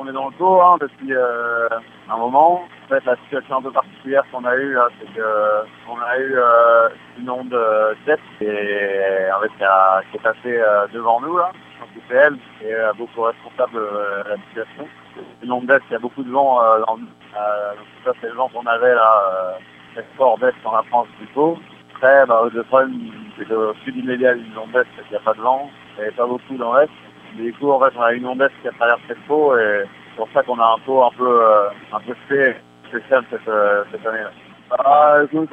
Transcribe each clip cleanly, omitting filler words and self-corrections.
qu'on est dans le pot hein, depuis un moment. En fait, la situation un peu particulière qu'on a eue, c'est qu'on a eu une onde d'EF qui est passée devant nous. Là. Je pense que c'est elle qui est beaucoup responsable de la situation. Une onde d'EF, il y a beaucoup de vent dans le donc ça, c'est le vent qu'on avait là, très fort d'EF dans la France du pot. Après, le problème, c'est qu'au sud immédiat d'une onde d'EF, c'est qu'il n'y a pas de vent. Il n'y avait pas beaucoup dans l'Est. Du coup, en fait, on a une onde qui a traversé le pot et c'est pour ça qu'on a un pot un peu spécial cette année-là. Écoute,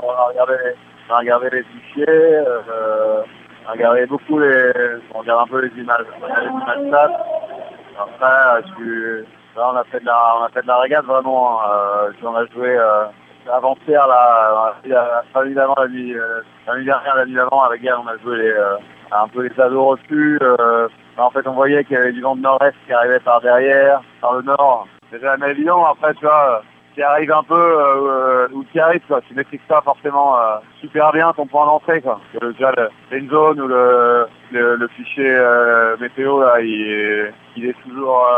on a regardé les fichiers, on a regardé on regarde un peu les images. On regarde les images stats. Après, là, on a fait de la régate vraiment. On a joué avant-hier là, évidemment la nuit dernière, la nuit d'avant avec Yann, on a joué un peu les ados reçus. En fait, on voyait qu'il y avait du vent de nord-est qui arrivait par derrière, par le nord. C'est jamais évident. Après, tu vois, qui arrive un peu ou qui arrive, quoi. Tu maîtrises pas forcément super bien ton point d'entrée, quoi. Déjà, c'est une zone où le fichier météo là, il est toujours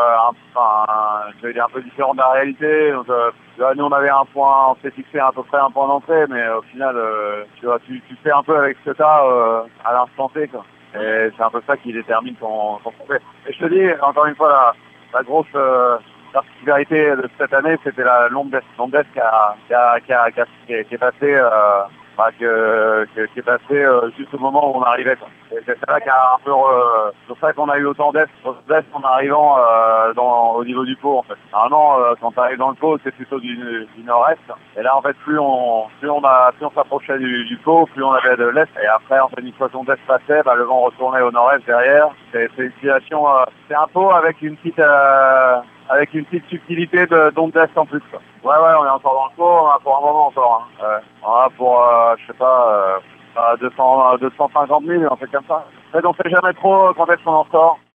il est un peu différent de la réalité. Donc, nous, on avait on s'est fixé à peu près un point d'entrée, mais au final, tu vois, tu fais un peu avec ce que tu as à l'instant T, quoi. Et c'est un peu ça qui détermine ton fait. Et je te dis, encore une fois, la grosse particularité de cette année, c'était l'onde d'Est qui est passée qui est passé juste au moment où on arrivait. C'est ça qui a un peu... c'est pour ça qu'on a eu autant d'Est en arrivant au niveau du pot, en fait. Normalement, quand tu arrives dans le pot, c'est plutôt du nord-est. Et là, en fait, plus on s'approchait du pot, plus on avait de l'Est. Et après, en fait, une fois que l'Est passait, le vent retournait au nord-est derrière. C'est une situation... c'est un pot avec une petite subtilité d'onde d'Est en plus, quoi. Ouais, on est encore dans le pot, on a pour un moment encore. Hein. On a pour, je sais pas, 250 000, on fait comme ça. En fait, on sait jamais trop quand est-ce qu'on en sort.